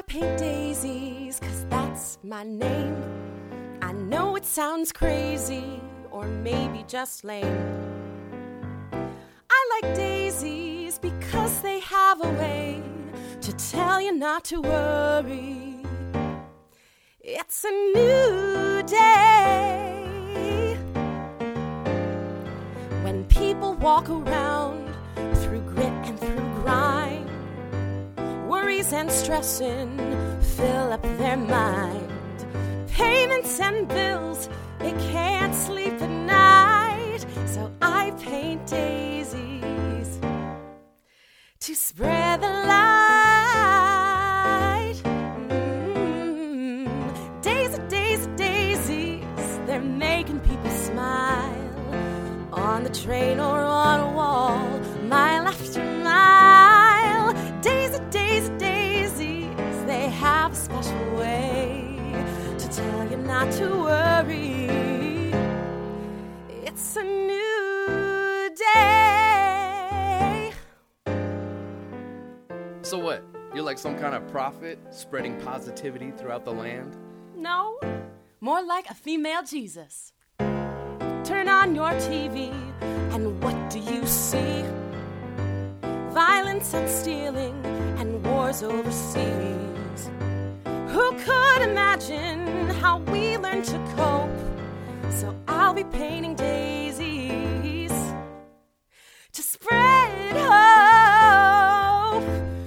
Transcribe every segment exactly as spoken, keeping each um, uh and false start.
paint daisies 'cause that's my name. I know it sounds crazy or maybe just lame. I like daisies because they have a way to tell you not to worry. It's a new day. When people walk around through grit and through grind, worries and stressing fill up their mind. Payments and bills, they can't sleep at night. So I paint daisies to spread the light. Mm-hmm. Daisy, daisy, daisies, they're making people smile. On the train or on a wall, mile after mile. Daisy, daisy, daisies, they have a special way to tell you not to worry. It's a new day. So what? You're like some kind of prophet spreading positivity throughout the land? No, more like a female Jesus. Turn on your T V, and what do you see? Violence and stealing and wars overseas. Who could imagine how we learn to cope? So I'll be painting daisies to spread hope.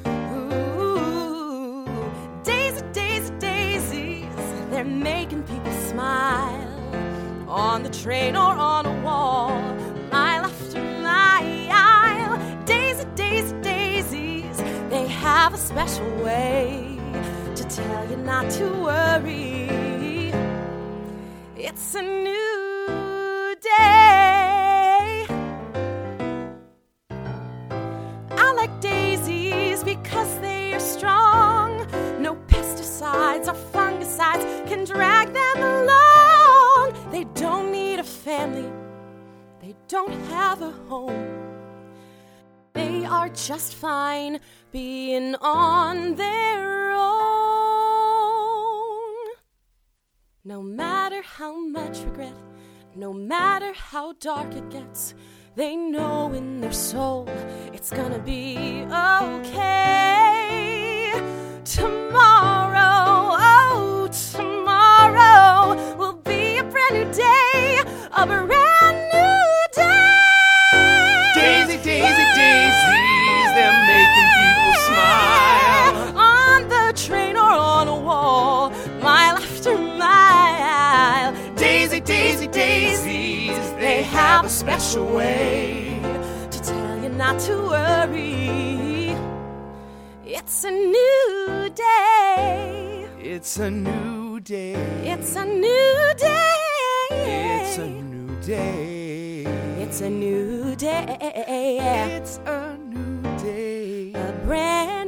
Ooh, daisy, daisy, daisies, they're making people smile. On the train or on a wall, mile after mile. Daisy, daisy, daisies, they have a special way to tell you not to worry. It's a new day. I like daisies because they are strong. No pesticides or fungicides can drag them along. They don't need a family. They don't have a home. They are just fine being on their own. No matter how much regret, no matter how dark it gets, they know in their soul it's gonna be okay. Tomorrow, oh, tomorrow will be a brand new day, a brand new day. Daisy, daisy, daisies, they're making people smile. On the train or on a wall, mile after mile. Daisy, daisy, daisies, they have a special way to tell you not to worry. It's a new day. It's a new day. It's a new day. It's a new day. It's a new day. It's a new day. A brand